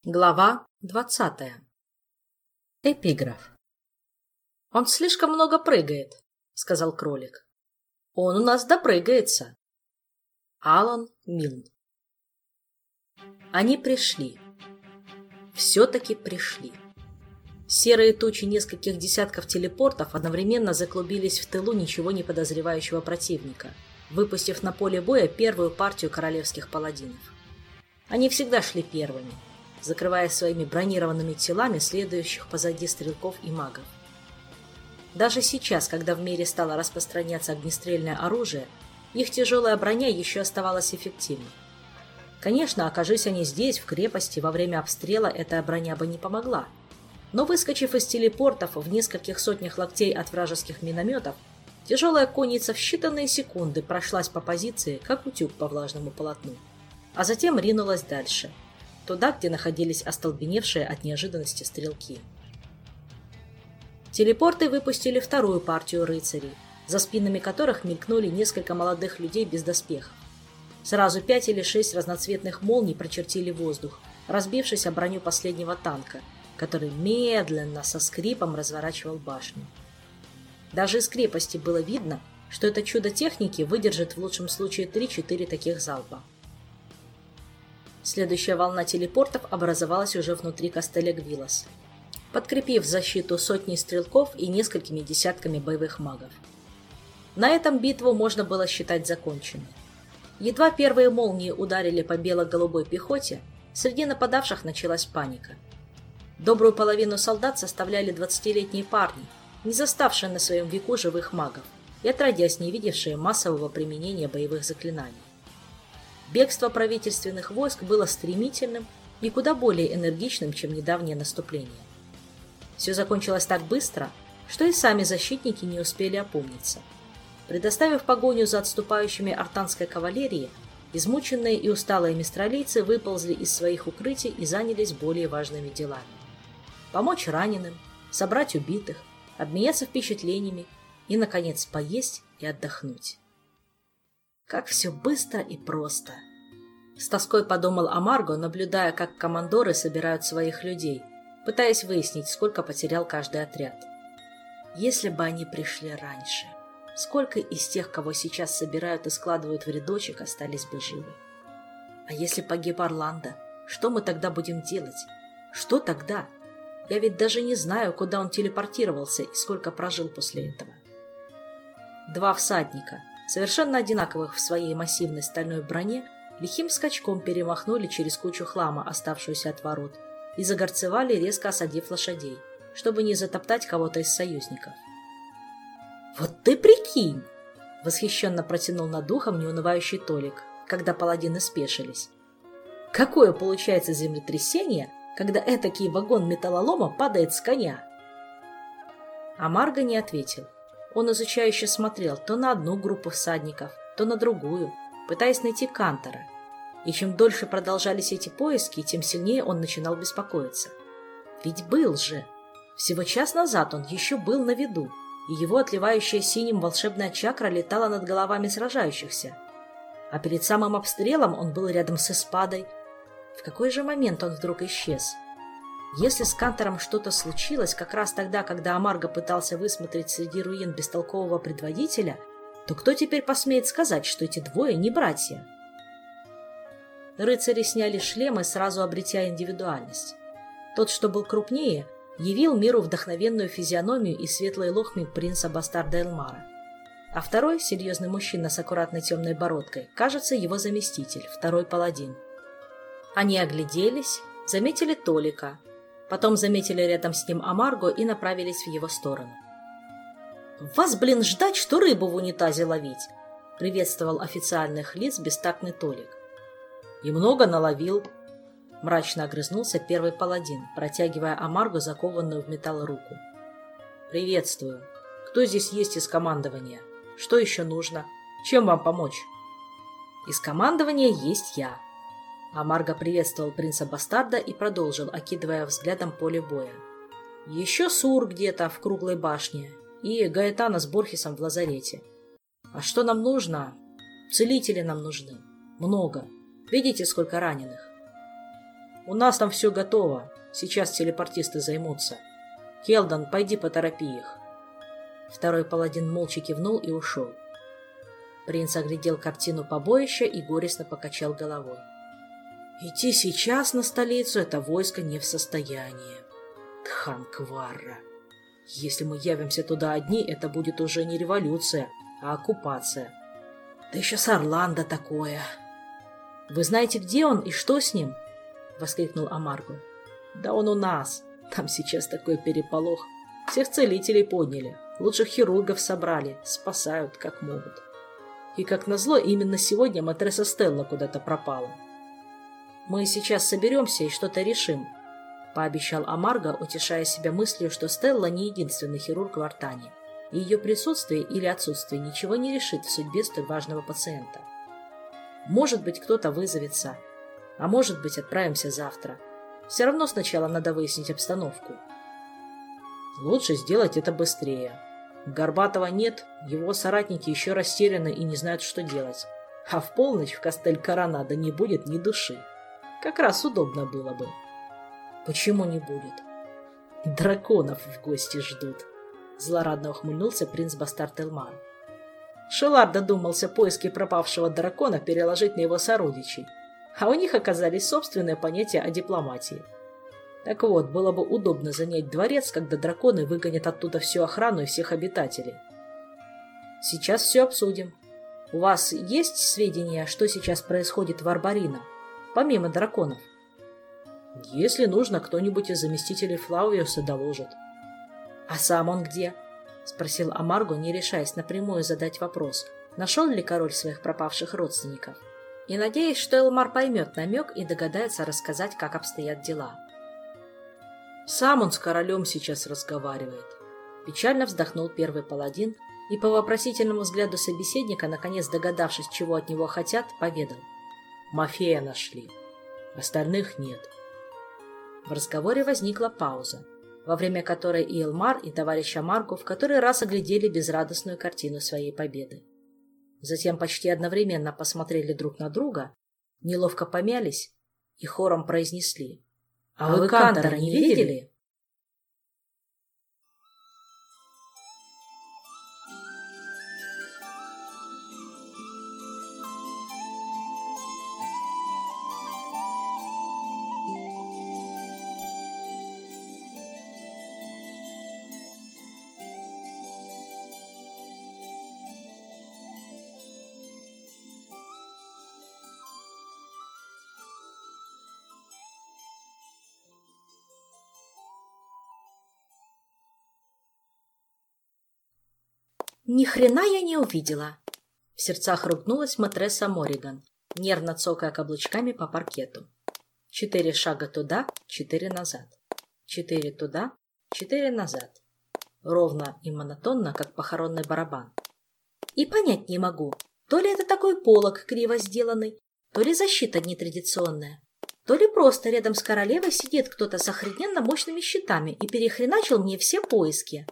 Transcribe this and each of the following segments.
Глава 20. Эпиграф. «Он слишком много прыгает», — сказал кролик. «Он у нас допрыгается». Алан Милн. Они пришли. Все-таки пришли. Серые тучи нескольких десятков телепортов одновременно заклубились в тылу ничего не подозревающего противника, выпустив на поле боя первую партию королевских паладинов. Они всегда шли первыми, закрывая своими бронированными телами следующих позади стрелков и магов. Даже сейчас, когда в мире стало распространяться огнестрельное оружие, их тяжелая броня еще оставалась эффективной. Конечно, окажись они здесь, в крепости, во время обстрела эта броня бы не помогла. Но выскочив из телепортов в нескольких сотнях локтей от вражеских минометов, тяжелая конница в считанные секунды прошлась по позиции, как утюг по влажному полотну, а затем ринулась дальше, туда, где находились остолбеневшие от неожиданности стрелки. Телепорты выпустили вторую партию рыцарей, за спинами которых мелькнули несколько молодых людей без доспехов. Сразу 5 или 6 разноцветных молний прочертили воздух, разбившись о броню последнего танка, который медленно со скрипом разворачивал башню. Даже из крепости было видно, что это чудо техники выдержит в лучшем случае 3-4 таких залпа. Следующая волна телепортов образовалась уже внутри Кастеля Гвилас, подкрепив защиту сотней стрелков и несколькими десятками боевых магов. На этом битву можно было считать законченной. Едва первые молнии ударили по бело-голубой пехоте, среди нападавших началась паника. Добрую половину солдат составляли 20-летние парни, не заставшие на своем веку живых магов и отродясь не видевшие массового применения боевых заклинаний. Бегство правительственных войск было стремительным и куда более энергичным, чем недавнее наступление. Все закончилось так быстро, что и сами защитники не успели опомниться. Предоставив погоню за отступающими артанской кавалерией, измученные и усталые мистралийцы выползли из своих укрытий и занялись более важными делами. Помочь раненым, собрать убитых, обменяться впечатлениями и, наконец, поесть и отдохнуть. Как все быстро и просто. С тоской подумал Амарго, наблюдая, как командоры собирают своих людей, пытаясь выяснить, сколько потерял каждый отряд. Если бы они пришли раньше, сколько из тех, кого сейчас собирают и складывают в рядочек, остались бы живы? А если погиб Орландо, что мы тогда будем делать? Что тогда? Я ведь даже не знаю, куда он телепортировался и сколько прожил после этого. 2 всадника, совершенно одинаковых в своей массивной стальной броне, лихим скачком перемахнули через кучу хлама, оставшуюся от ворот, и загорцевали, резко осадив лошадей, чтобы не затоптать кого-то из союзников. «Вот ты прикинь!» — восхищенно протянул над духом неунывающий Толик, когда паладины спешились. «Какое получается землетрясение, когда этакий вагон металлолома падает с коня!» Амарго не ответил. Он изучающе смотрел то на одну группу всадников, то на другую, пытаясь найти Кантора. И чем дольше продолжались эти поиски, тем сильнее он начинал беспокоиться. Ведь был же! Всего час назад он еще был на виду, и его отливающая синим волшебная чакра летала над головами сражающихся. А перед самым обстрелом он был рядом с Эспадой. В какой же момент он вдруг исчез? Если с Кантором что-то случилось как раз тогда, когда Амарго пытался высмотреть среди руин бестолкового предводителя, то кто теперь посмеет сказать, что эти двое не братья? Рыцари сняли шлемы, сразу обретя индивидуальность. Тот, что был крупнее, явил миру вдохновенную физиономию и светлые лохмы принца Бастарда Элмара. А второй, серьезный мужчина с аккуратной темной бородкой, кажется, его заместитель, второй паладин. Они огляделись, заметили Толика, потом заметили рядом с ним Амарго и направились в его сторону. «Вас, блин, ждать, что рыбу в унитазе ловить!» — приветствовал официальных лиц бестактный Толик. «И много наловил!» — мрачно огрызнулся первый паладин, протягивая Амарго закованную в металл руку. «Приветствую. Кто здесь есть из командования? Что еще нужно? Чем вам помочь?» «Из командования есть я». Амарго приветствовал принца Бастарда и продолжил, окидывая взглядом поле боя. «Еще Сур где-то в круглой башне и Гаэтана с Борхесом в лазарете. А что нам нужно? Целители нам нужны. Много. Видите, сколько раненых?» У нас там все готово. Сейчас телепортисты займутся. Келдан, пойди поторопи их. Второй паладин молча кивнул и ушел. Принц оглядел картину побоища и горестно покачал головой. Идти сейчас на столицу это войско не в состоянии. Тхан-Кварра. Если мы явимся туда одни, это будет уже не революция, а оккупация. Да еще с Орландо такое. Вы знаете, где он и что с ним? Воскликнул Амарго. Да он у нас. Там сейчас такой переполох. Всех целителей подняли. Лучших хирургов собрали. Спасают, как могут. И, как назло, именно сегодня матресса Стелла куда-то пропала. Мы сейчас соберемся и что-то решим, пообещал Амарго, утешая себя мыслью, что Стелла не единственный хирург в Артане. И ее присутствие или отсутствие ничего не решит в судьбе столь важного пациента. Может быть, кто-то вызовется, а может быть, отправимся завтра. Все равно сначала надо выяснить обстановку. Лучше сделать это быстрее. Горбатова нет, его соратники еще растеряны и не знают, что делать. А в полночь в Кастель-Коронадо не будет ни души. Как раз удобно было бы. Почему не будет? Драконов в гости ждут. Злорадно ухмыльнулся принц-бастард Элмар. Шелар додумался поиски пропавшего дракона переложить на его сородичей, а у них оказались собственные понятия о дипломатии. Так вот, было бы удобно занять дворец, когда драконы выгонят оттуда всю охрану и всех обитателей. Сейчас все обсудим. У вас есть сведения, что сейчас происходит в Арборино, помимо драконов? Если нужно, кто-нибудь из заместителей Флавиуса доложит. А сам он где? Спросил Амарго, не решаясь напрямую задать вопрос, нашел ли король своих пропавших родственников, и надеясь, что Элмар поймет намек и догадается рассказать, как обстоят дела. Сам он с королем сейчас разговаривает. Печально вздохнул первый паладин и по вопросительному взгляду собеседника, наконец догадавшись, чего от него хотят, поведал. Мафея нашли. Остальных нет. В разговоре возникла пауза, во время которой и Элмар, и товарищ Амарго в который раз оглядели безрадостную картину своей победы. Затем почти одновременно посмотрели друг на друга, неловко помялись и хором произнесли. «А вы Кантора не видели?» «Ни хрена я не увидела!» В сердцах ругнулась матресса Мориган, нервно цокая каблучками по паркету. 4 шага туда, 4 назад. 4 туда, 4 назад. Ровно и монотонно, как похоронный барабан. И понять не могу, то ли это такой полог криво сделанный, то ли защита нетрадиционная, то ли просто рядом с королевой сидит кто-то с охрененно мощными щитами и перехреначил мне все поиски.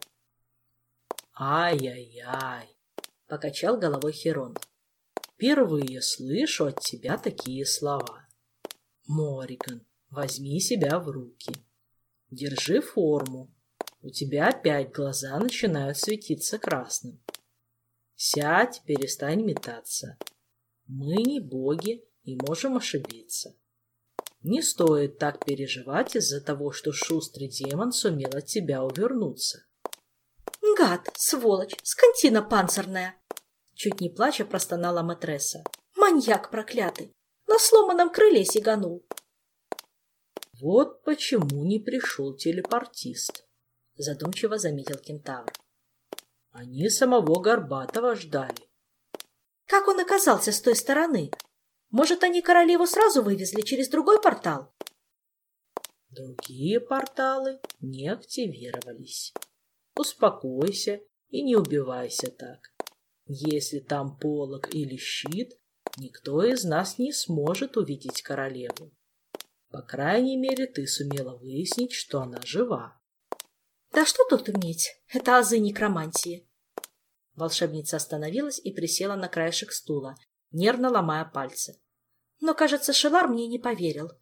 «Ай-яй-яй!» — покачал головой Херон. «Впервые слышу от тебя такие слова. Мориган, возьми себя в руки. Держи форму. У тебя опять глаза начинают светиться красным. Сядь, перестань метаться. Мы не боги и можем ошибиться. Не стоит так переживать из-за того, что шустрый демон сумел от тебя увернуться. «Гад, сволочь, скотина панцирная!» Чуть не плача простонала матресса. «Маньяк проклятый! На сломанном крыле сиганул!» «Вот почему не пришел телепортист», — задумчиво заметил кентавр. «Они самого Горбатова ждали». «Как он оказался с той стороны? Может, они королеву сразу вывезли через другой портал?» «Другие порталы не активировались. Успокойся и не убивайся так. Если там полог или щит, никто из нас не сможет увидеть королеву. По крайней мере, ты сумела выяснить, что она жива». «Да что тут уметь? Это азы некромантии». Волшебница остановилась и присела на краешек стула, нервно ломая пальцы. Но, кажется, Шелар мне не поверил.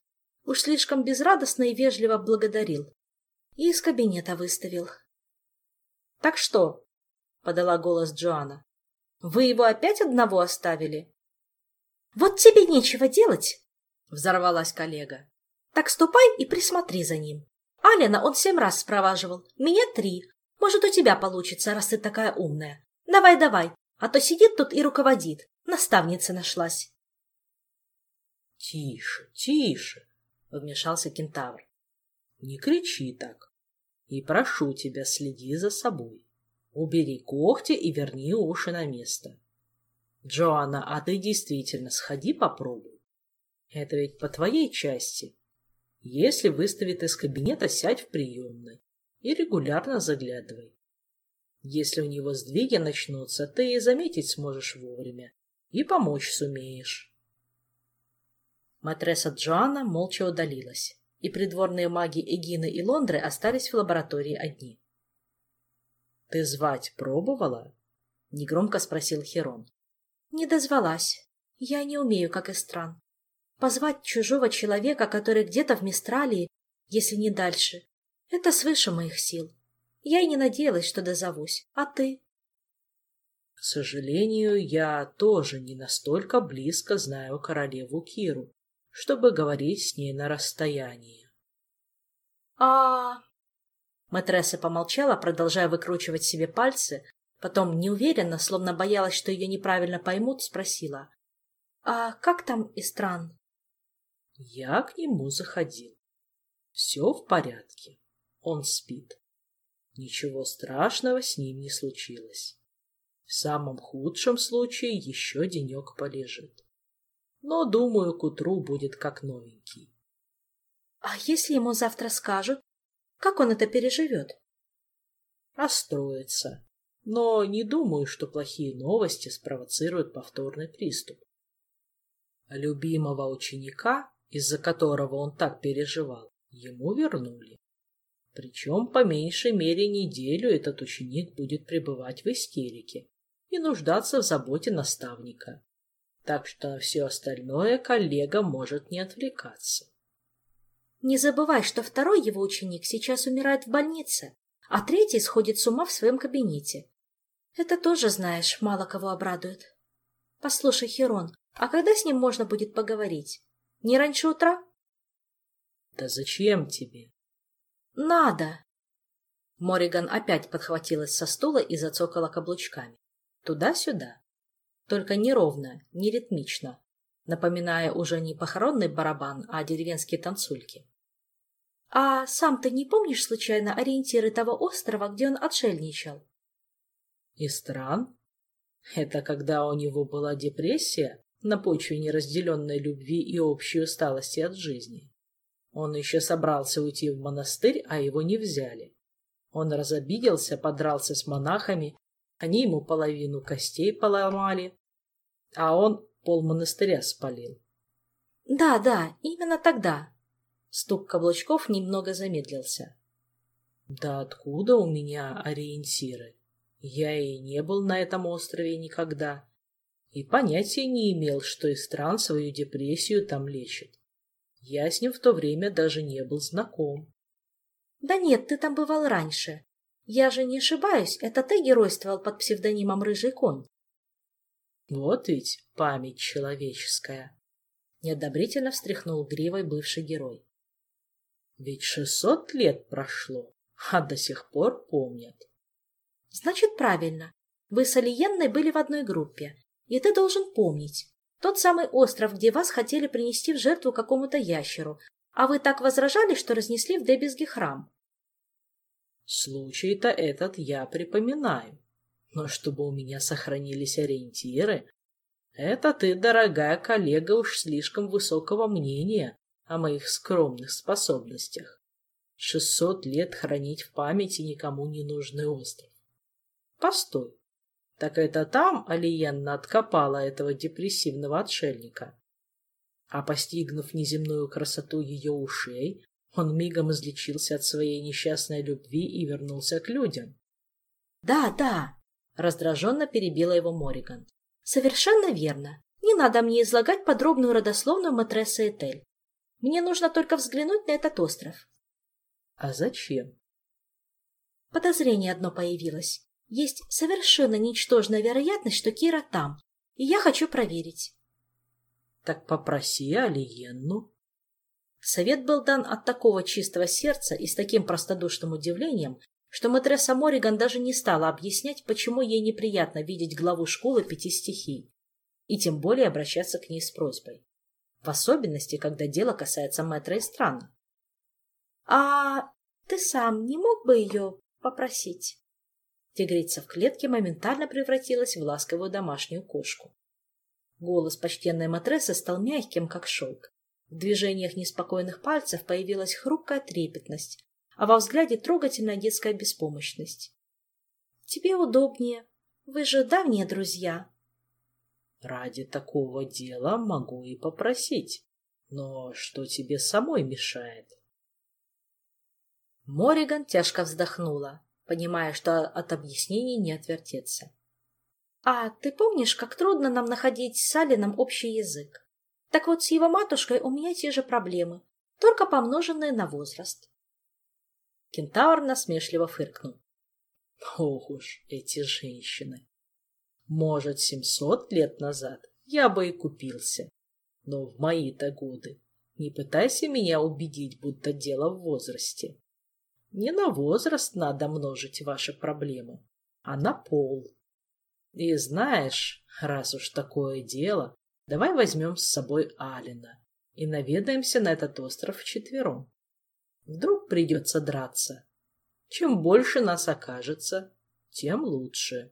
Уж слишком безрадостно и вежливо благодарил. И из кабинета выставил. — Так что? — подала голос Джоанна. — Вы его опять одного оставили? — Вот тебе нечего делать, — взорвалась коллега. — Так ступай и присмотри за ним. Алена он 7 раз спроваживал, меня 3. Может, у тебя получится, раз ты такая умная. Давай, а то сидит тут и руководит. Наставница нашлась. — Тише, — вмешался кентавр. — Не кричи так. И прошу тебя, следи за собой. Убери когти и верни уши на место. Джоанна, а ты действительно сходи попробуй. Это ведь по твоей части. Если выставит из кабинета, сядь в приемной и регулярно заглядывай. Если у него сдвиги начнутся, ты и заметить сможешь вовремя, и помочь сумеешь. Матресса Джоанна молча удалилась, и придворные маги Эгины и Лондры остались в лаборатории одни. — Ты звать пробовала? — негромко спросил Херон. — Не дозвалась. Я не умею, как Истран. Позвать чужого человека, который где-то в Мистралии, если не дальше, это свыше моих сил. Я и не надеялась, что дозовусь. А ты? — К сожалению, я тоже не настолько близко знаю королеву Киру, чтобы говорить с ней на расстоянии. Матресса помолчала, продолжая выкручивать себе пальцы, потом неуверенно, словно боялась, что ее неправильно поймут, спросила. — А как там Истран? Я к нему заходил. Все в порядке. Он спит. Ничего страшного с ним не случилось. В самом худшем случае еще денек полежит. Но, думаю, к утру будет как новенький. — А если ему завтра скажут? Как он это переживет? — Расстроится. Но не думаю, что плохие новости спровоцируют повторный приступ. Любимого ученика, из-за которого он так переживал, ему вернули. Причем по меньшей мере неделю этот ученик будет пребывать в истерике и нуждаться в заботе наставника. Так что на все остальное коллега может не отвлекаться. Не забывай, что второй его ученик сейчас умирает в больнице, а третий сходит с ума в своем кабинете. Это тоже, знаешь, мало кого обрадует. Послушай, Херон, а когда с ним можно будет поговорить? Не раньше утра? Да зачем тебе? Надо. Мориган опять подхватилась со стула и зацокала каблучками. Туда-сюда. Только неровно, не ритмично, напоминая уже не похоронный барабан, а деревенские танцульки. — А сам ты не помнишь, случайно, ориентиры того острова, где он отшельничал? — Истран? Это когда у него была депрессия на почве неразделенной любви и общей усталости от жизни. Он еще собрался уйти в монастырь, а его не взяли. Он разобиделся, подрался с монахами, они ему половину костей поломали, а он полмонастыря спалил. — Да, именно тогда. Стук каблучков немного замедлился. — Да откуда у меня ориентиры? Я и не был на этом острове никогда, и понятия не имел, что Истран свою депрессию там лечит. Я с ним в то время даже не был знаком. — Да нет, ты там бывал раньше. Я же не ошибаюсь, это ты геройствовал под псевдонимом Рыжий конь. — Вот ведь память человеческая! — неодобрительно встряхнул гривой бывший герой. — Ведь 600 лет прошло, а до сих пор помнят. — Значит, правильно. Вы с Алиенной были в одной группе, и ты должен помнить. Тот самый остров, где вас хотели принести в жертву какому-то ящеру, а вы так возражали, что разнесли в дребезги храм. Случай-то этот я припоминаю, но чтобы у меня сохранились ориентиры, это ты, дорогая коллега, уж слишком высокого мнения о моих скромных способностях. 600 лет хранить в памяти никому не нужный остров. Постой, так это там Алиенна откопала этого депрессивного отшельника? А постигнув неземную красоту ее ушей, он мигом излечился от своей несчастной любви и вернулся к людям. — Да, — раздраженно перебила его Мориган. — Совершенно верно. Не надо мне излагать подробную родословную матрессы Этель. Мне нужно только взглянуть на этот остров. А зачем? Подозрение одно появилось. Есть совершенно ничтожная вероятность, что Кира там, и я хочу проверить. Так попроси Алиенну. Совет был дан от такого чистого сердца и с таким простодушным удивлением, что мэтресса Морриган даже не стала объяснять, почему ей неприятно видеть главу школы 5 стихий, и тем более обращаться к ней с просьбой. В особенности, когда дело касается мэтра Истрана. «А ты сам не мог бы ее попросить?» Тигрица в клетке моментально превратилась в ласковую домашнюю кошку. Голос почтенной мэтрессы стал мягким, как шелк. В движениях неспокойных пальцев появилась хрупкая трепетность, а во взгляде трогательная детская беспомощность. «Тебе удобнее. Вы же давние друзья». Ради такого дела могу и попросить. Но что тебе самой мешает? Морриган тяжко вздохнула, понимая, что от объяснений не отвертеться. «А ты помнишь, как трудно нам находить с Алином общий язык? Так вот, с его матушкой у меня те же проблемы, только помноженные на возраст». Кентавр насмешливо фыркнул. Ох уж эти женщины! Может, 700 лет назад я бы и купился. Но в мои-то годы не пытайся меня убедить, будто дело в возрасте. Не на возраст надо множить ваши проблемы, а на пол. И знаешь, раз уж такое дело, давай возьмем с собой Алина и наведаемся на этот остров вчетвером. Вдруг придется драться. Чем больше нас окажется, тем лучше.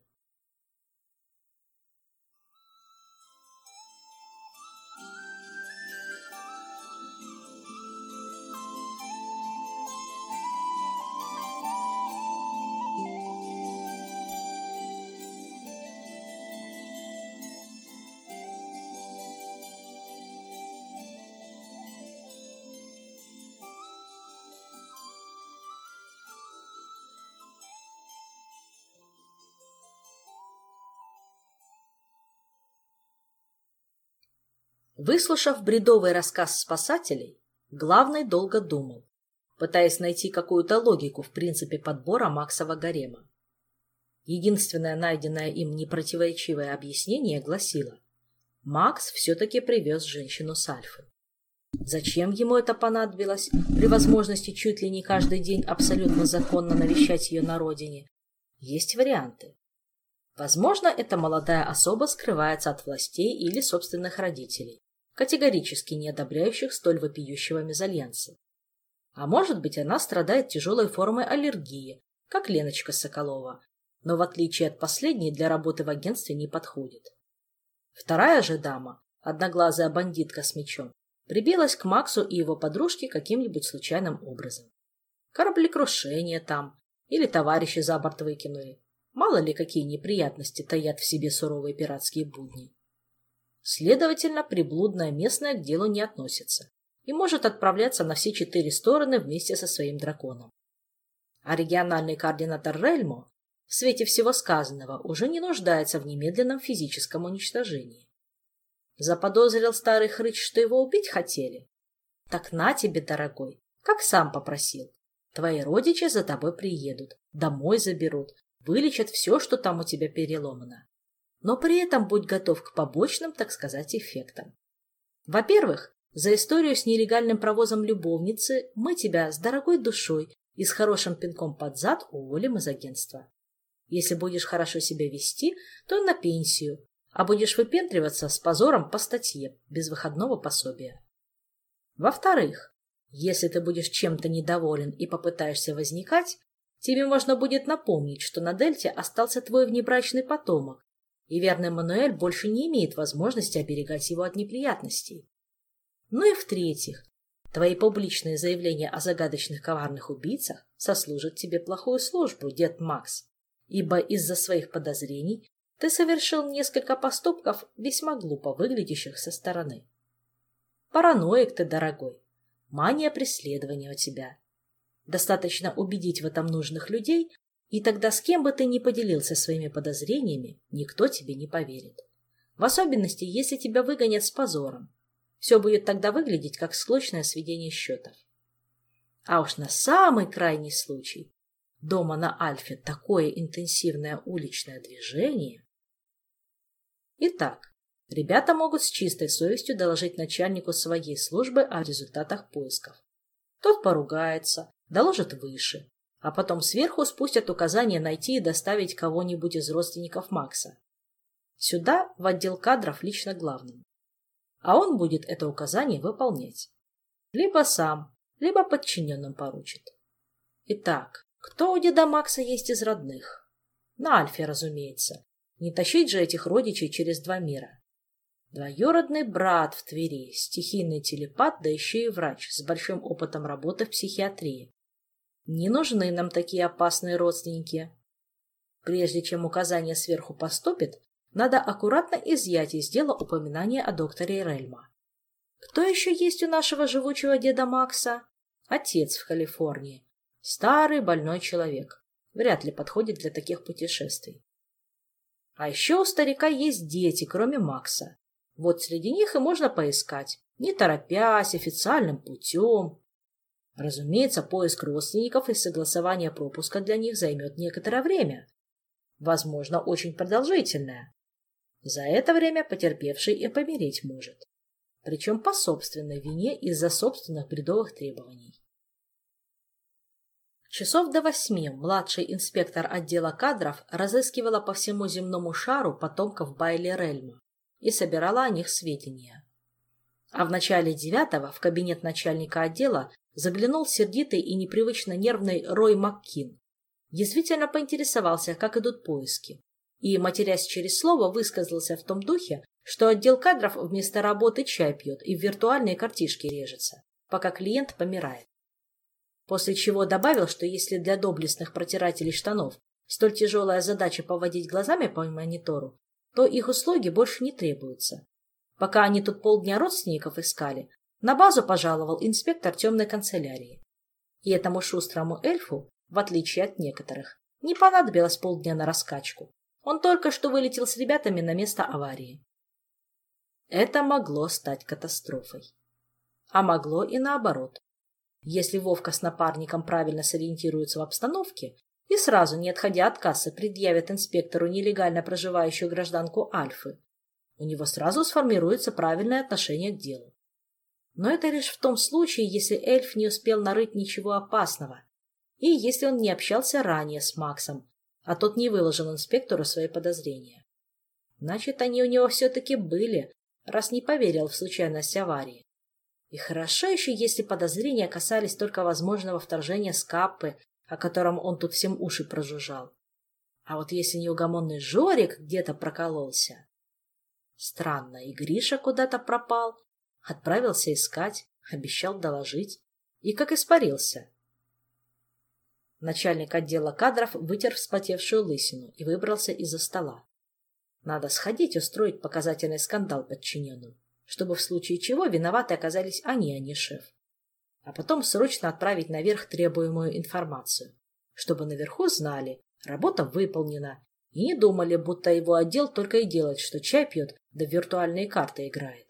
Выслушав бредовый рассказ спасателей, главный долго думал, пытаясь найти какую-то логику в принципе подбора Максова гарема. Единственное найденное им непротиворечивое объяснение гласило: Макс все-таки привез женщину с Альфы. Зачем ему это понадобилось, при возможности чуть ли не каждый день абсолютно законно навещать ее на родине? Есть варианты. Возможно, эта молодая особа скрывается от властей или собственных родителей, категорически не одобряющих столь вопиющего мезальянса. А может быть, она страдает тяжелой формой аллергии, как Леночка Соколова, но в отличие от последней для работы в агентстве не подходит. Вторая же дама, одноглазая бандитка с мечом, прибилась к Максу и его подружке каким-нибудь случайным образом. Кораблекрушение там, или товарищи за борт выкинули. Мало ли какие неприятности таят в себе суровые пиратские будни. Следовательно, приблудная местная к делу не относится и может отправляться на все 4 стороны вместе со своим драконом. А региональный координатор Рельмо в свете всего сказанного уже не нуждается в немедленном физическом уничтожении. Заподозрил старый хрыч, что его убить хотели? Так на тебе, дорогой, как сам попросил. Твои родичи за тобой приедут, домой заберут, вылечат все, что там у тебя переломано. Но при этом будь готов к побочным, так сказать, эффектам. Во-первых, за историю с нелегальным провозом любовницы мы тебя с дорогой душой и с хорошим пинком под зад уволим из агентства. Если будешь хорошо себя вести, то на пенсию, а будешь выпендриваться с позором по статье, без выходного пособия. Во-вторых, если ты будешь чем-то недоволен и попытаешься возникать, тебе можно будет напомнить, что на Дельте остался твой внебрачный потомок, и верный Мануэль больше не имеет возможности оберегать его от неприятностей. Ну и в-третьих, твои публичные заявления о загадочных коварных убийцах сослужат тебе плохую службу, дед Макс, ибо из-за своих подозрений ты совершил несколько поступков, весьма глупо выглядящих со стороны. Параноик ты, дорогой, мания преследования у тебя. Достаточно убедить в этом нужных людей, и тогда с кем бы ты ни поделился своими подозрениями, никто тебе не поверит. В особенности, если тебя выгонят с позором. Все будет тогда выглядеть как склочное сведение счетов. А уж на самый крайний случай дома на Альфе такое интенсивное уличное движение. Итак, ребята могут с чистой совестью доложить начальнику своей службы о результатах поисков. Тот поругается, доложит выше, а потом сверху спустят указание найти и доставить кого-нибудь из родственников Макса. Сюда, в отдел кадров, лично главным. А он будет это указание выполнять. Либо сам, либо подчиненным поручит. Итак, кто у деда Макса есть из родных? На Альфе, разумеется. Не тащить же этих родичей через 2 мира. Двоюродный брат в Твери, стихийный телепат, да еще и врач с большим опытом работы в психиатрии. Не нужны нам такие опасные родственники. Прежде чем указание сверху поступит, надо аккуратно изъять из дела упоминание о докторе Рельма. Кто еще есть у нашего живучего деда Макса? Отец в Калифорнии. Старый больной человек. Вряд ли подходит для таких путешествий. А еще у старика есть дети, кроме Макса. Вот среди них и можно поискать, не торопясь, официальным путем. Разумеется, поиск родственников и согласование пропуска для них займет некоторое время. Возможно, очень продолжительное. За это время потерпевший и помереть может. Причем по собственной вине из-за собственных бредовых требований. Часов до 8 младший инспектор отдела кадров разыскивала по всему земному шару потомков Байли Рельма и собирала о них сведения. А в начале 9 в кабинет начальника отдела заглянул сердитый и непривычно нервный Рой Маккин. Язвительно поинтересовался, как идут поиски, и, матерясь через слово, высказался в том духе, что отдел кадров вместо работы чай пьет и в виртуальные картишки режется, пока клиент помирает. После чего добавил, что если для доблестных протирателей штанов столь тяжелая задача поводить глазами по монитору, то их услуги больше не требуются. Пока они тут полдня родственников искали, на базу пожаловал инспектор темной канцелярии. И этому шустрому эльфу, в отличие от некоторых, не понадобилось полдня на раскачку. Он только что вылетел с ребятами на место аварии. Это могло стать катастрофой. А могло и наоборот. Если Вовка с напарником правильно сориентируются в обстановке и сразу, не отходя от кассы, предъявят инспектору нелегально проживающую гражданку Альфы, у него сразу сформируется правильное отношение к делу. Но это лишь в том случае, если эльф не успел нарыть ничего опасного, и если он не общался ранее с Максом, а тот не выложил инспектору свои подозрения. Значит, они у него все-таки были, раз не поверил в случайность аварии. И хорошо еще, если подозрения касались только возможного вторжения Скаппы, о котором он тут всем уши прожужжал. А вот если неугомонный Жорик где-то прокололся... Странно, и Гриша куда-то пропал, отправился искать, обещал доложить. И как испарился. Начальник отдела кадров вытер вспотевшую лысину и выбрался из-за стола. Надо сходить устроить показательный скандал подчиненным, чтобы в случае чего виноваты оказались они, а не шеф. А потом срочно отправить наверх требуемую информацию, чтобы наверху знали, работа выполнена, и не думали, будто его отдел только и делает, что чай пьет, да в виртуальные карты играет.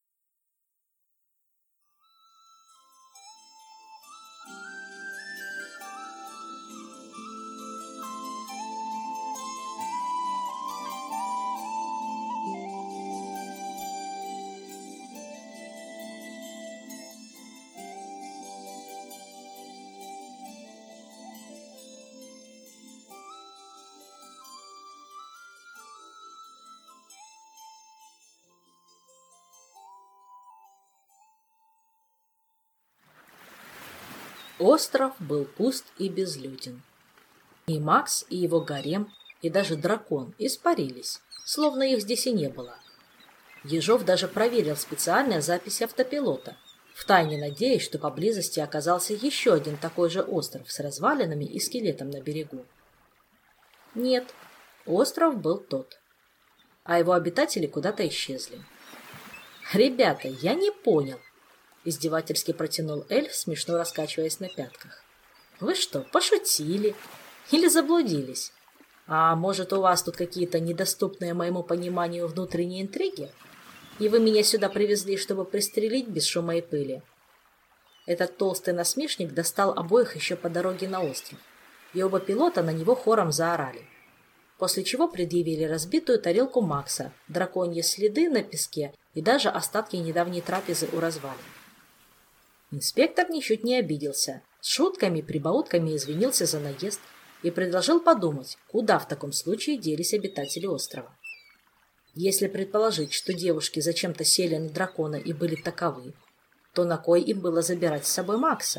Остров был пуст и безлюден. И Макс, и его гарем, и даже дракон испарились, словно их здесь и не было. Ежов даже проверил специальные записи автопилота, втайне надеясь, что поблизости оказался еще один такой же остров с развалинами и скелетом на берегу. Нет, остров был тот, а его обитатели куда-то исчезли. «Ребята, я не понял», — издевательски протянул эльф, смешно раскачиваясь на пятках. «Вы что, пошутили? Или заблудились? А может, у вас тут какие-то недоступные моему пониманию внутренние интриги? И вы меня сюда привезли, чтобы пристрелить без шума и пыли. Этот толстый насмешник достал обоих еще по дороге на остров, и оба пилота на него хором заорали. После чего предъявили разбитую тарелку Макса, драконьи следы на песке и даже остатки недавней трапезы у развалин. Инспектор ничуть не обиделся, с шутками и прибаутками извинился за наезд и предложил подумать, куда в таком случае делись обитатели острова. Если предположить, что девушки зачем-то сели на дракона и были таковы, то на кой им было забирать с собой Макса?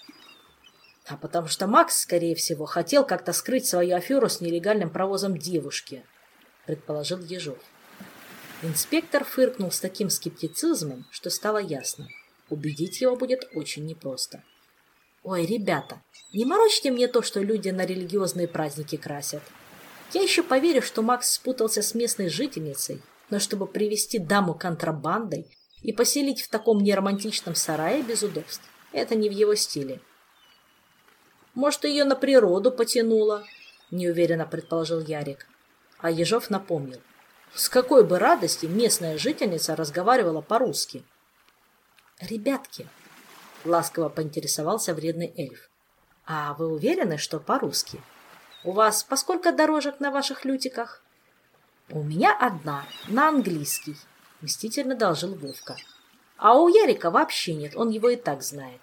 А потому что Макс, скорее всего, хотел как-то скрыть свою аферу с нелегальным провозом девушки, предположил Ежов. Инспектор фыркнул с таким скептицизмом, что стало ясно. Убедить его будет очень непросто. Ой, ребята, не морочьте мне то, что люди на религиозные праздники красят. Я еще поверю, что Макс спутался с местной жительницей, но чтобы привести даму контрабандой и поселить в таком неромантичном сарае без удобств, это не в его стиле. Может, ее на природу потянуло, неуверенно предположил Ярик. А Ежов напомнил. С какой бы радости местная жительница разговаривала по-русски? Ребятки, ласково поинтересовался вредный эльф. А вы уверены, что по-русски? У вас поскольку дорожек на ваших лютиках? У меня одна, на английский, мстительно доложил Вовка. А у Ярика вообще нет, он его и так знает.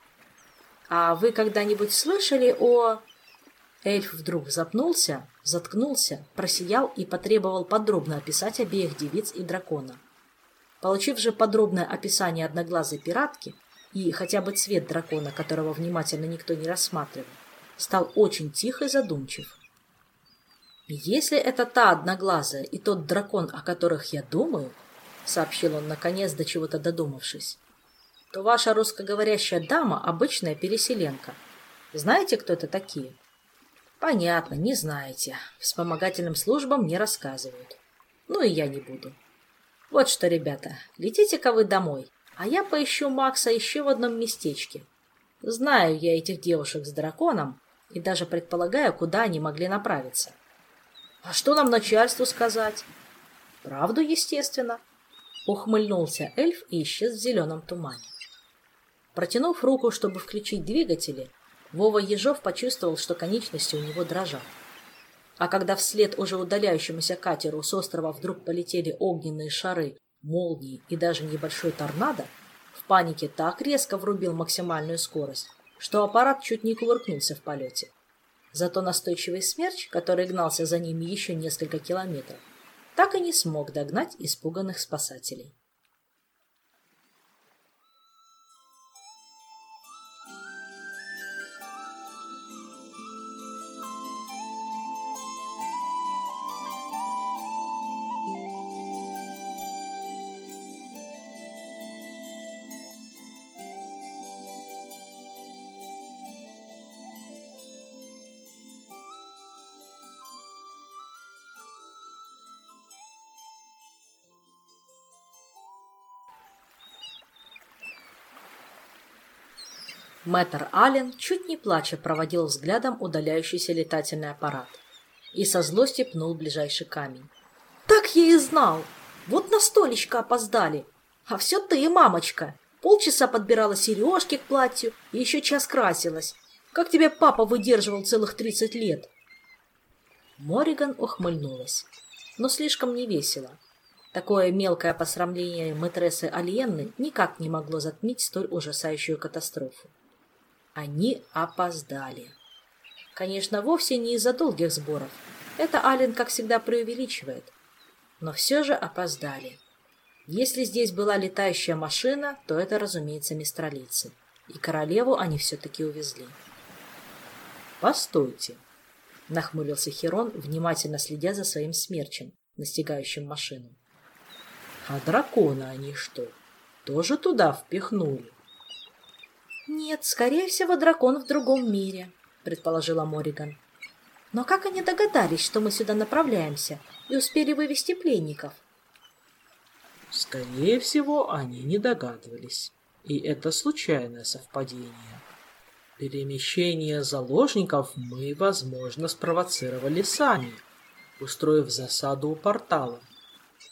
А вы когда-нибудь слышали о... Эльф вдруг запнулся, заткнулся, просиял и потребовал подробно описать обеих девиц и дракона. Получив же подробное описание одноглазой пиратки и хотя бы цвет дракона, которого внимательно никто не рассматривал, стал очень тих и задумчив. «Если это та одноглазая и тот дракон, о которых я думаю, — сообщил он наконец, до чего-то додумавшись, — то ваша русскоговорящая дама — обычная переселенка. Знаете, кто это такие?» «Понятно, не знаете. Вспомогательным службам не рассказывают. Ну и я не буду. Вот что, ребята, летите-ка вы домой, а я поищу Макса еще в одном местечке. Знаю я этих девушек с драконом и даже предполагаю, куда они могли направиться. А что нам начальству сказать? Правду, естественно». Ухмыльнулся эльф и исчез в зеленом тумане. Протянув руку, чтобы включить двигатели, Вова Ежов почувствовал, что конечности у него дрожат. А когда вслед уже удаляющемуся катеру с острова вдруг полетели огненные шары, молнии и даже небольшой торнадо, в панике так резко врубил максимальную скорость, что аппарат чуть не кувыркнулся в полете. Зато настойчивый смерч, который гнался за ними еще несколько километров, так и не смог догнать испуганных спасателей. Мэтр Аллен, чуть не плача, проводил взглядом удаляющийся летательный аппарат и со злости пнул ближайший камень. «Так я и знал! Вот на столечко опоздали! А все ты, мамочка! Полчаса подбирала сережки к платью и еще час красилась! Как тебе папа выдерживал целых 30 лет?» Морриган ухмыльнулась, но слишком невесело. Такое мелкое посрамление мэтрессы Альенны никак не могло затмить столь ужасающую катастрофу. Они опоздали. Конечно, вовсе не из-за долгих сборов. Это Аллен, как всегда, преувеличивает. Но все же опоздали. Если здесь была летающая машина, то это, разумеется, мистралийцы. И королеву они все-таки увезли. «Постойте», — нахмурился Херон, внимательно следя за своим смерчем, настигающим машину. «А дракона они что, тоже туда впихнули?» «Нет, скорее всего, дракон в другом мире», — предположила Морриган. «Но как они догадались, что мы сюда направляемся, и успели вывести пленников?» «Скорее всего, они не догадывались, и это случайное совпадение. Перемещение заложников мы, возможно, спровоцировали сами, устроив засаду у портала.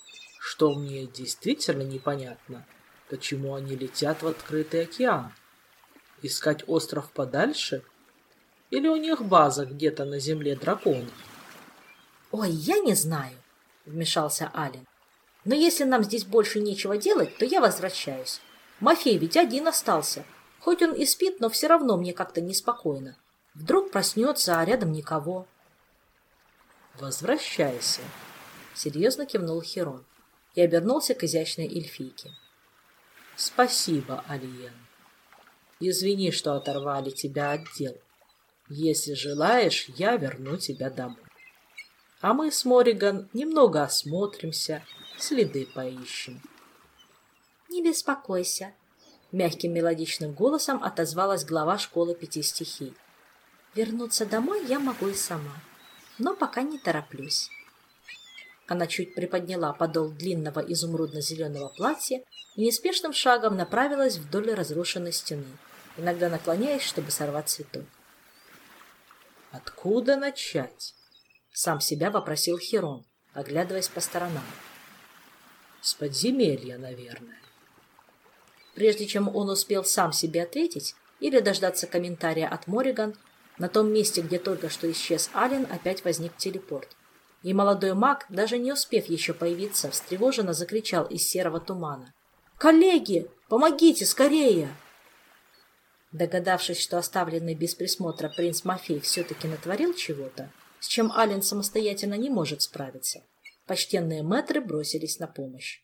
что мне действительно непонятно, почему они летят в открытый океан. Искать остров подальше? Или у них база где-то на земле драконов? «Ой, я не знаю», — вмешался Ален. «Но если нам здесь больше нечего делать, то я возвращаюсь. Мафей ведь один остался. Хоть он и спит, но все равно мне как-то неспокойно. Вдруг проснется, а рядом никого». «Возвращайся», — серьезно кивнул Хирон и обернулся к изящной эльфийке. «Спасибо, Алиен. Извини, что оторвали тебя от дел. Если желаешь, я верну тебя домой. А мы с Мориган немного осмотримся, следы поищем». «Не беспокойся», — мягким мелодичным голосом отозвалась глава школы 5 стихий. «Вернуться домой я могу и сама, но пока не тороплюсь». Она чуть приподняла подол длинного изумрудно-зеленого платья и неспешным шагом направилась вдоль разрушенной стены, иногда наклоняясь, чтобы сорвать цветок. «Откуда начать?» — сам себя вопросил Хирон, оглядываясь по сторонам. «С подземелья, наверное». Прежде чем он успел сам себе ответить или дождаться комментария от Мориган, на том месте, где только что исчез Ален, опять возник телепорт. И молодой маг, даже не успев еще появиться, встревоженно закричал из серого тумана: «Коллеги, помогите скорее!» Догадавшись, что оставленный без присмотра принц Мафей все-таки натворил чего-то, с чем Ален самостоятельно не может справиться, почтенные мэтры бросились на помощь.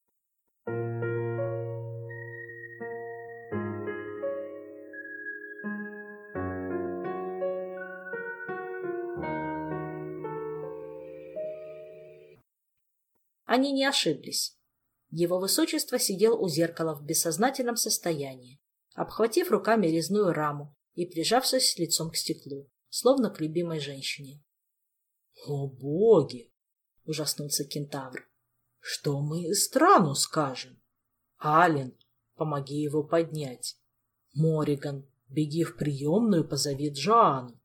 Они не ошиблись. Его высочество сидел у зеркала в бессознательном состоянии, обхватив руками резную раму и прижавшись лицом к стеклу, словно к любимой женщине. «О боги!» — ужаснулся кентавр. «Что мы Страну скажем? Ален, помоги его поднять. Мориган, беги в приемную, позови Джоанну».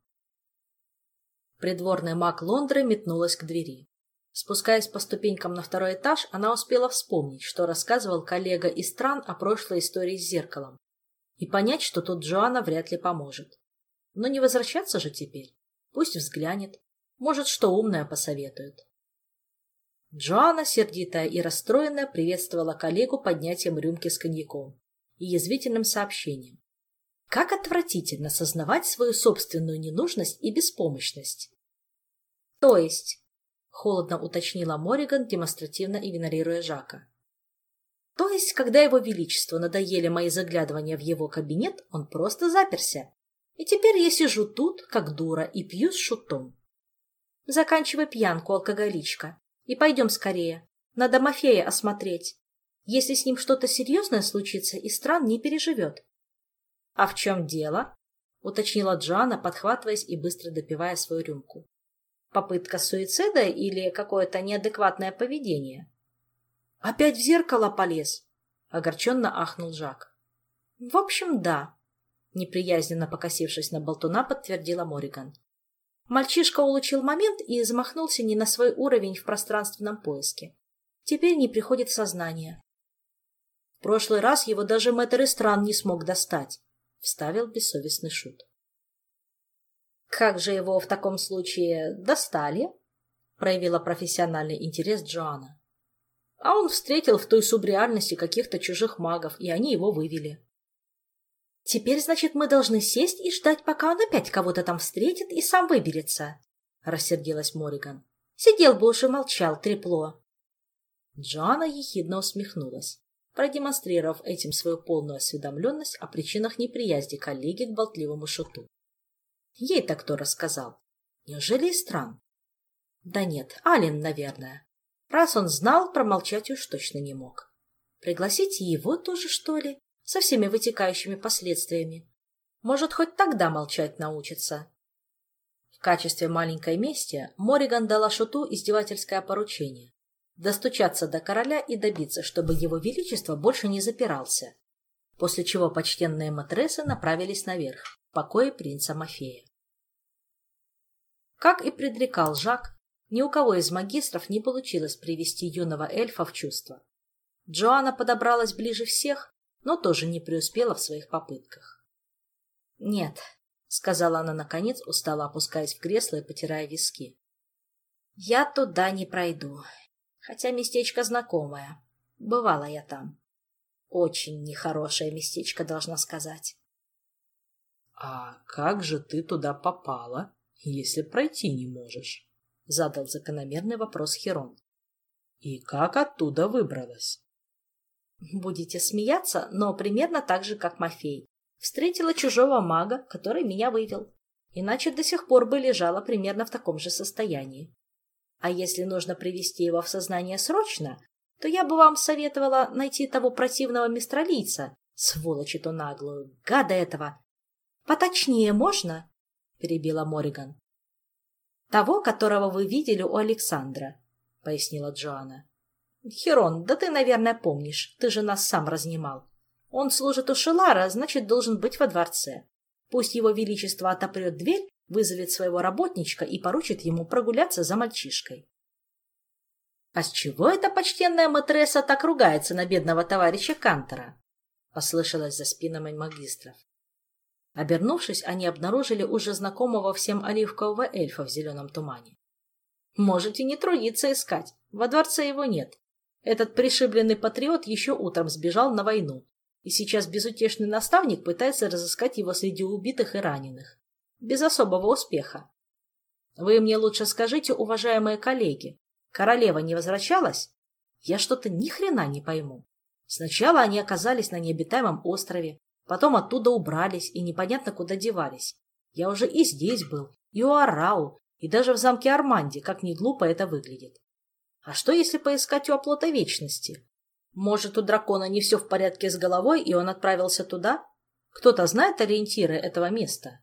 Придворный маг Лондры метнулась к двери. Спускаясь по ступенькам на второй этаж, она успела вспомнить, что рассказывал коллега из стран о прошлой истории с зеркалом, и понять, что тут Джоанна вряд ли поможет. Но не возвращаться же теперь. Пусть взглянет. Может, что умное посоветует. Джоанна, сердитая и расстроенная, приветствовала коллегу поднятием рюмки с коньяком и язвительным сообщением. Как отвратительно сознавать свою собственную ненужность и беспомощность. То есть... — холодно уточнила Мориган, демонстративно игнорируя Жака. «То есть, когда его величеству надоели мои заглядывания в его кабинет, он просто заперся. И теперь я сижу тут, как дура, и пью с шутом. Заканчивай пьянку, алкоголичка, и пойдем скорее. Надо Мафея осмотреть. Если с ним что-то серьезное случится, и Стран не переживет». «А в чем дело?» — уточнила Джоанна, подхватываясь и быстро допивая свою рюмку. «Попытка суицида или какое-то неадекватное поведение?» «Опять в зеркало полез?» — огорченно ахнул Жак. «В общем, да», — неприязненно покосившись на болтуна, подтвердила Мориган. Мальчишка улучил момент и замахнулся не на свой уровень в пространственном поиске. Теперь не приходит в сознание. «В прошлый раз его даже мэтр из стран не смог достать», — вставил бессовестный шут. «Как же его в таком случае достали?» — проявила профессиональный интерес Джоанна. «А он встретил в той субреальности каких-то чужих магов, и они его вывели». «Теперь, значит, мы должны сесть и ждать, пока он опять кого-то там встретит и сам выберется?» — рассердилась Мориган. «Сидел бы уж и молчал, трепло». Джоанна ехидно усмехнулась, продемонстрировав этим свою полную осведомленность о причинах неприязни коллеги к болтливому шуту. Ей-то кто рассказал? Неужели и Стран? Да нет, Ален, наверное. Раз он знал, промолчать уж точно не мог. Пригласить его тоже, что ли? Со всеми вытекающими последствиями. Может, хоть тогда молчать научится. В качестве маленькой мести Мориган дала шуту издевательское поручение — достучаться до короля и добиться, чтобы его величество больше не запирался, после чего почтенные матрессы направились наверх, в покои принца Мафея. Как и предрекал Жак, Ни у кого из магистров не получилось привести юного эльфа в чувство. Джоанна подобралась ближе всех, но тоже не преуспела в своих попытках. «Нет», — сказала она наконец, устало опускаясь в кресло и потирая виски. «Я туда не пройду, хотя местечко знакомое. Бывала я там. Очень нехорошее местечко, должна сказать». «А как же ты туда попала, если пройти не можешь?» — задал закономерный вопрос Херон. «И как оттуда выбралась?» «Будете смеяться, но примерно так же, как Мафей. Встретила чужого мага, который меня вывел. Иначе до сих пор бы лежала примерно в таком же состоянии. А если нужно привести его в сознание срочно, то я бы вам советовала найти того противного мистралийца, сволочь эту наглую, гада этого. Поточнее можно?» — перебила Мориган. «Того, которого вы видели у Александра», — пояснила Джоанна. «Херон, да ты, наверное, помнишь, ты же нас сам разнимал. Он служит у Шелара, значит, должен быть во дворце. Пусть его величество отопрет дверь, вызовет своего работничка и поручит ему прогуляться за мальчишкой». «А с чего эта почтенная матресса так ругается на бедного товарища Кантора?» — послышалось за спинами магистров. Обернувшись, они обнаружили уже знакомого всем оливкового эльфа в зеленом тумане. «Можете не трудиться искать, во дворце его нет. Этот пришибленный патриот еще утром сбежал на войну, и сейчас безутешный наставник пытается разыскать его среди убитых и раненых. Без особого успеха. Вы мне лучше скажите, уважаемые коллеги, королева не возвращалась? Я что-то ни хрена не пойму. Сначала они оказались на необитаемом острове, потом оттуда убрались и непонятно куда девались. Я уже и здесь был, и у Арау, и даже в замке Арманди, как ни глупо это выглядит. А что, если поискать у оплота вечности? Может, у дракона не все в порядке с головой, и он отправился туда? Кто-то знает ориентиры этого места?»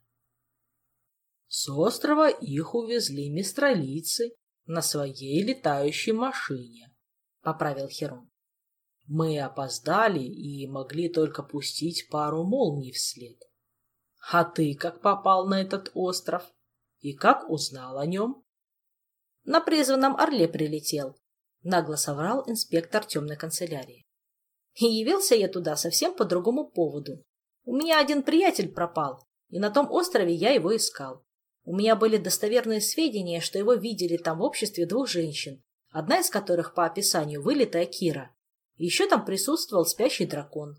«С острова их увезли мистралийцы на своей летающей машине», — поправил Херон. «Мы опоздали и могли только пустить пару молний вслед. А ты как попал на этот остров? И как узнал о нем?» «На призванном орле прилетел», — нагло соврал инспектор темной канцелярии. «И явился я туда совсем по другому поводу. У меня один приятель пропал, и на том острове я его искал. У меня были достоверные сведения, что его видели там в обществе двух женщин, одна из которых по описанию вылитая Кира. Еще там присутствовал спящий дракон».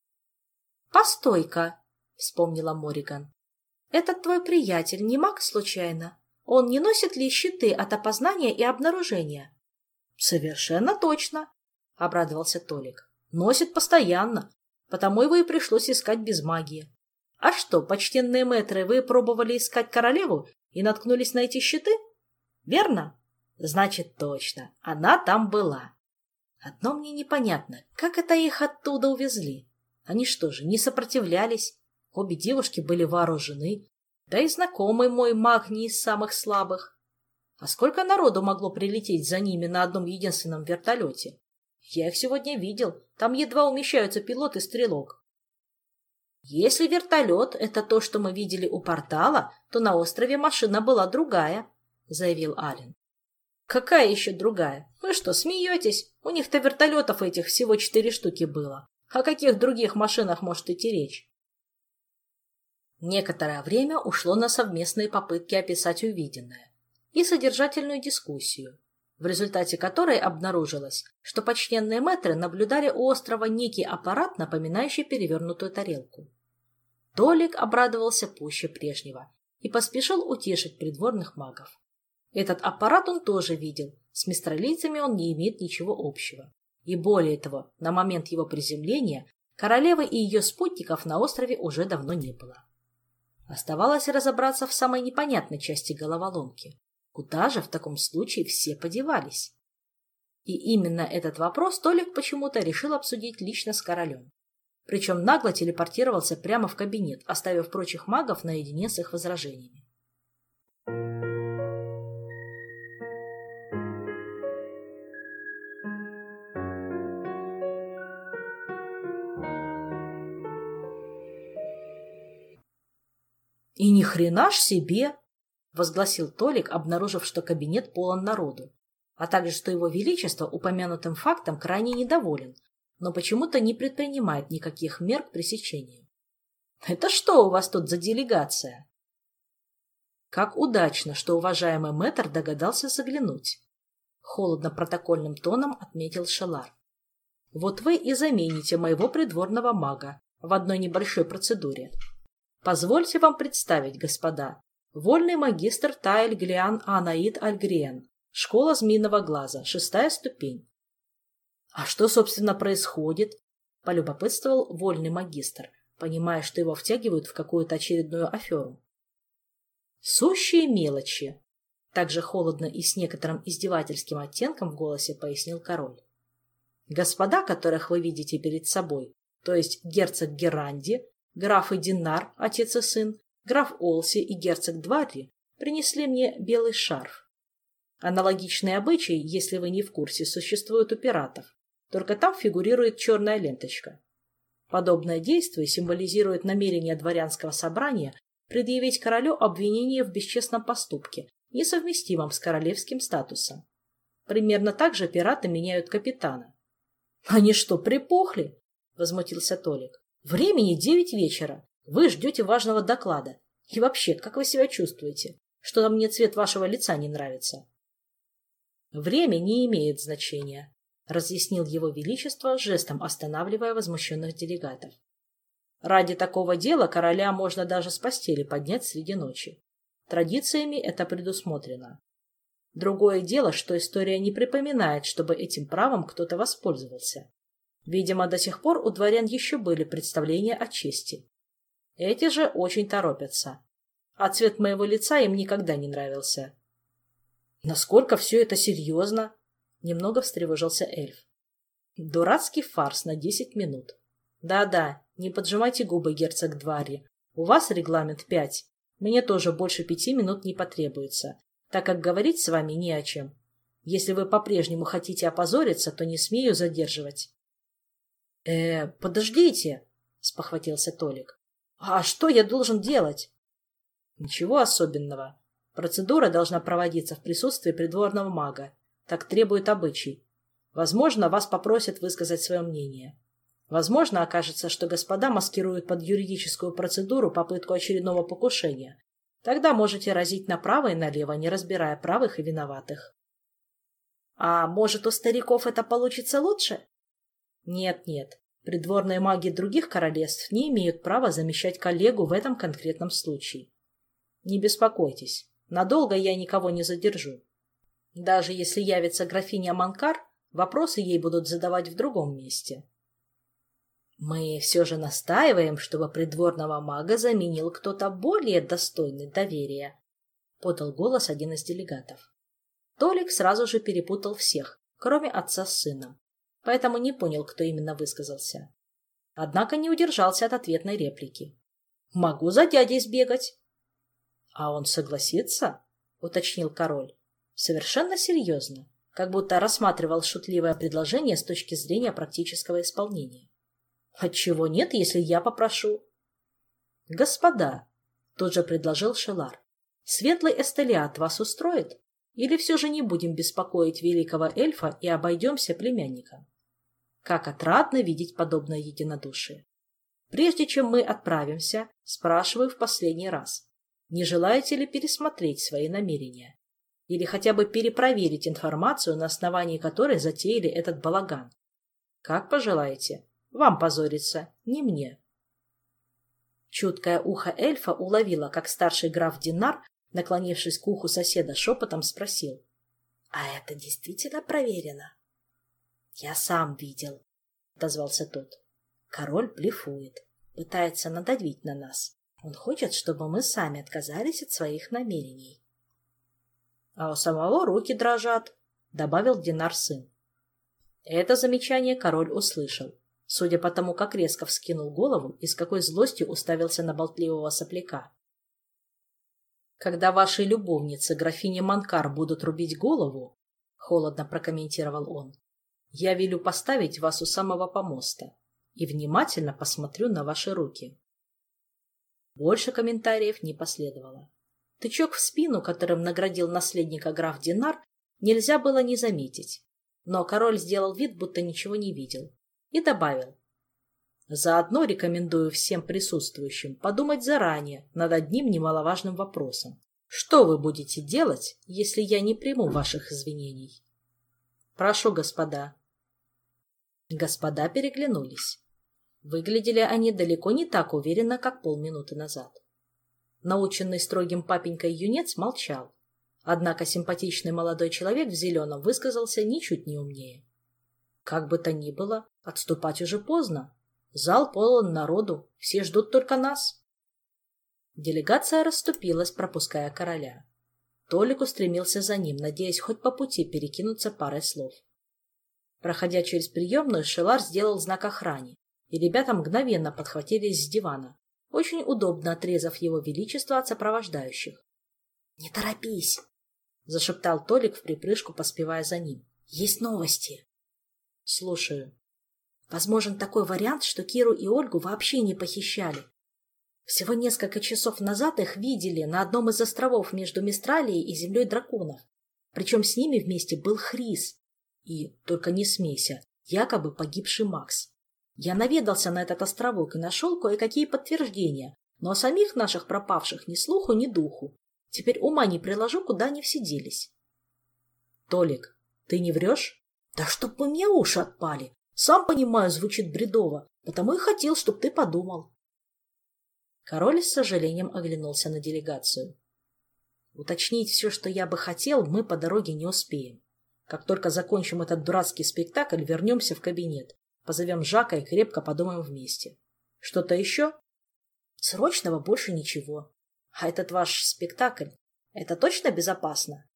«Постой-ка», — вспомнила Мориган. «Этот твой приятель не маг случайно? Он не носит ли щиты от опознания и обнаружения?» «Совершенно точно», — обрадовался Толик. «Носит постоянно, потому его и пришлось искать без магии. А что, почтенные мэтры, вы пробовали искать королеву и наткнулись на эти щиты? Верно? Значит, точно, она там была. Одно мне непонятно, как это их оттуда увезли? Они что же, не сопротивлялись? Обе девушки были вооружены, да и знакомый мой маг не из самых слабых. А сколько народу могло прилететь за ними на одном единственном вертолете? Я их сегодня видел, там едва умещаются пилот и стрелок. Если вертолет — это то, что мы видели у портала, то на острове машина была другая, — заявил Ален. Какая еще другая? Вы что, смеетесь? У них-то вертолетов этих всего 4 штуки было. О каких других машинах может идти речь? Некоторое время ушло на совместные попытки описать увиденное и содержательную дискуссию, в результате которой обнаружилось, что почтенные мэтры наблюдали у острова некий аппарат, напоминающий перевернутую тарелку. Толик обрадовался пуще прежнего и поспешил утешить придворных магов. Этот аппарат он тоже видел, с мистралийцами он не имеет ничего общего. И более того, на момент его приземления королевы и ее спутников на острове уже давно не было. Оставалось разобраться в самой непонятной части головоломки. Куда же в таком случае все подевались? И именно этот вопрос Толик почему-то решил обсудить лично с королем. Причем нагло телепортировался прямо в кабинет, оставив прочих магов наедине с их возражениями. «И ни хрена ж себе!» — возгласил Толик, обнаружив, что кабинет полон народу, а также, что его величество упомянутым фактом крайне недоволен, но почему-то не предпринимает никаких мер к пресечению. «Это что у вас тут за делегация?» Как удачно, что уважаемый мэтр догадался заглянуть. Холодно-протокольным тоном отметил Шелар. Вот вы и замените моего придворного мага в одной небольшой процедуре. Позвольте вам представить, господа, вольный магистр Таэль Глиан Анаид Альгриен, школа Змеиного Глаза, 6-я ступень. А что, собственно, происходит? Полюбопытствовал вольный магистр, понимая, что его втягивают в какую-то очередную аферу. Сущие мелочи, также холодно и с некоторым издевательским оттенком в голосе пояснил король. Господа, которых вы видите перед собой, то есть герцог Геранди, графы Динар, отец и сын, граф Олси и герцог Дварри, принесли мне белый шарф. Аналогичные обычаи, если вы не в курсе, существуют у пиратов, только там фигурирует черная ленточка. Подобное действие символизирует намерение дворянского собрания предъявить королю обвинение в бесчестном поступке, несовместимом с королевским статусом. Примерно так же пираты меняют капитана. — Они что, припухли? — возмутился Толик. — Времени 9 вечера. Вы ждете важного доклада. И вообще, как вы себя чувствуете? Что-то мне цвет вашего лица не нравится. — Время не имеет значения, — разъяснил его величество, жестом останавливая возмущенных делегатов. Ради такого дела короля можно даже с постели поднять среди ночи. Традициями это предусмотрено. Другое дело, что история не припоминает, чтобы этим правом кто-то воспользовался. Видимо, до сих пор у дворян еще были представления о чести. Эти же очень торопятся. А цвет моего лица им никогда не нравился. Насколько все это серьезно? Немного встревожился эльф. Дурацкий фарс на 10 минут. Да-да, не поджимайте губы, герцог Дварри. У вас регламент 5. Мне тоже больше 5 минут не потребуется, так как говорить с вами не о чем. Если вы по-прежнему хотите опозориться, то не смею задерживать. Подождите, спохватился Толик. А что я должен делать? Ничего особенного. Процедура должна проводиться в присутствии придворного мага. Так требует обычай. Возможно, вас попросят высказать свое мнение. Возможно, окажется, что господа маскируют под юридическую процедуру попытку очередного покушения. Тогда можете разить направо и налево, не разбирая правых и виноватых. А может, у стариков это получится лучше? Нет. Придворные маги других королевств не имеют права замещать коллегу в этом конкретном случае. Не беспокойтесь, надолго я никого не задержу. Даже если явится графиня Манкар, вопросы ей будут задавать в другом месте. Мы все же настаиваем, чтобы придворного мага заменил кто-то более достойный доверия, подал голос один из делегатов. Толик сразу же перепутал всех, кроме отца с сыном, поэтому не понял, кто именно высказался. Однако не удержался от ответной реплики. «Могу за дядей сбегать». «А он согласится?» — уточнил король. Совершенно серьезно, как будто рассматривал шутливое предложение с точки зрения практического исполнения. «Отчего нет, если я попрошу?» «Господа», — тут же предложил Шелар, — «светлый эстелиат вас устроит? Или все же не будем беспокоить великого эльфа и обойдемся племянником?» Как отрадно видеть подобное единодушие. Прежде чем мы отправимся, спрашиваю в последний раз, не желаете ли пересмотреть свои намерения? Или хотя бы перепроверить информацию, на основании которой затеяли этот балаган? Как пожелаете. Вам позориться, не мне. Чуткое ухо эльфа уловило, как старший граф Динар, наклонившись к уху соседа, шепотом спросил. — А это действительно проверено? — Я сам видел, — отозвался тот. — Король блефует, пытается надавить на нас. Он хочет, чтобы мы сами отказались от своих намерений. — А у самого руки дрожат, — добавил Динар сын. Это замечание король услышал. Судя по тому, как резко вскинул голову и с какой злостью уставился на болтливого сопляка. «Когда ваши любовницы, графиня Манкар, будут рубить голову, — холодно прокомментировал он, — я велю поставить вас у самого помоста и внимательно посмотрю на ваши руки». Больше комментариев не последовало. Тычок в спину, которым наградил наследника граф Динар, нельзя было не заметить. Но король сделал вид, будто ничего не видел, и добавил: «Заодно рекомендую всем присутствующим подумать заранее над одним немаловажным вопросом. Что вы будете делать, если я не приму ваших извинений?» «Прошу, господа». Господа переглянулись. Выглядели они далеко не так уверенно, как полминуты назад. Наученный строгим папенькой юнец молчал. Однако симпатичный молодой человек в зеленом высказался ничуть не умнее. Как бы то ни было, отступать уже поздно. Зал полон народу, все ждут только нас. Делегация расступилась, пропуская короля. Толик устремился за ним, надеясь хоть по пути перекинуться парой слов. Проходя через приемную, Шелар сделал знак охране, и ребята мгновенно подхватились с дивана, очень удобно отрезав его величество от сопровождающих. — Не торопись! — зашептал Толик вприпрыжку, поспевая за ним. — Есть новости. — Слушаю. Возможен такой вариант, что Киру и Ольгу вообще не похищали. Всего несколько часов назад их видели на одном из островов между Мистралией и землей драконов. Причем с ними вместе был Хрис и, только не смейся, якобы погибший Макс. Я наведался на этот островок и нашел кое-какие подтверждения, но о самих наших пропавших ни слуху, ни духу. Теперь ума не приложу, куда они все делись. — Толик, ты не врешь? — Да чтоб у меня уши отпали. Сам понимаю, звучит бредово, потому и хотел, чтоб ты подумал. Король с сожалением оглянулся на делегацию. Уточнить все, что я бы хотел, мы по дороге не успеем. Как только закончим этот дурацкий спектакль, вернемся в кабинет, позовем Жака и крепко подумаем вместе. Что-то еще? Срочного больше ничего. А этот ваш спектакль, это точно безопасно?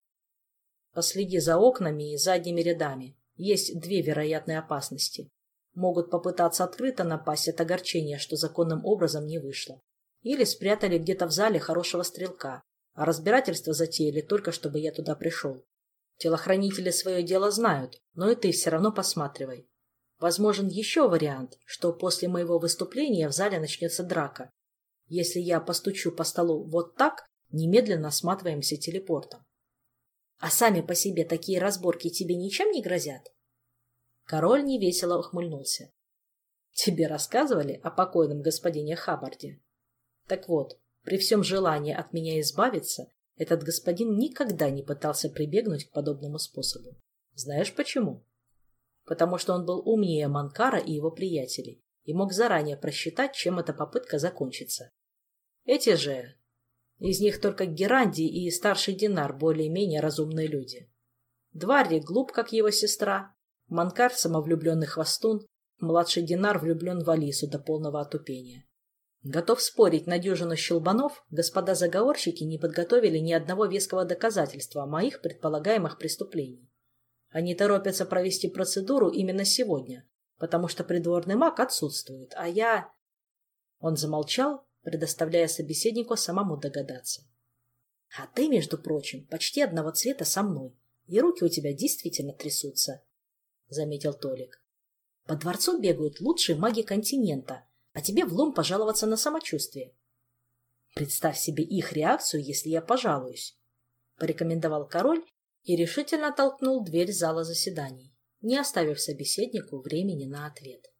Последи за окнами и задними рядами. Есть две вероятные опасности. Могут попытаться открыто напасть от огорчения, что законным образом не вышло. Или спрятали где-то в зале хорошего стрелка, а разбирательство затеяли только, чтобы я туда пришел. Телохранители свое дело знают, но и ты все равно посматривай. Возможен еще вариант, что после моего выступления в зале начнется драка. Если я постучу по столу вот так, немедленно сматываемся телепортом. А сами по себе такие разборки тебе ничем не грозят? Король невесело ухмыльнулся. Тебе рассказывали о покойном господине Хаббарде? Так вот, при всем желании от меня избавиться, этот господин никогда не пытался прибегнуть к подобному способу. Знаешь почему? Потому что он был умнее Манкара и его приятелей и мог заранее просчитать, чем эта попытка закончится. Эти же... Из них только Геранди и старший Динар более-менее разумные люди. Дварри глуп, как его сестра, Манкар — самовлюбленный хвостун, младший Динар влюблен в Алису до полного отупения. Готов спорить на дюжину щелбанов, господа заговорщики не подготовили ни одного веского доказательства о моих предполагаемых преступлениях. Они торопятся провести процедуру именно сегодня, потому что придворный маг отсутствует, а я... Он замолчал, предоставляя собеседнику самому догадаться. — А ты, между прочим, почти одного цвета со мной, и руки у тебя действительно трясутся, — заметил Толик. — По дворцу бегают лучшие маги континента, а тебе влом пожаловаться на самочувствие. — Представь себе их реакцию, если я пожалуюсь, — порекомендовал король и решительно толкнул дверь зала заседаний, не оставив собеседнику времени на ответ.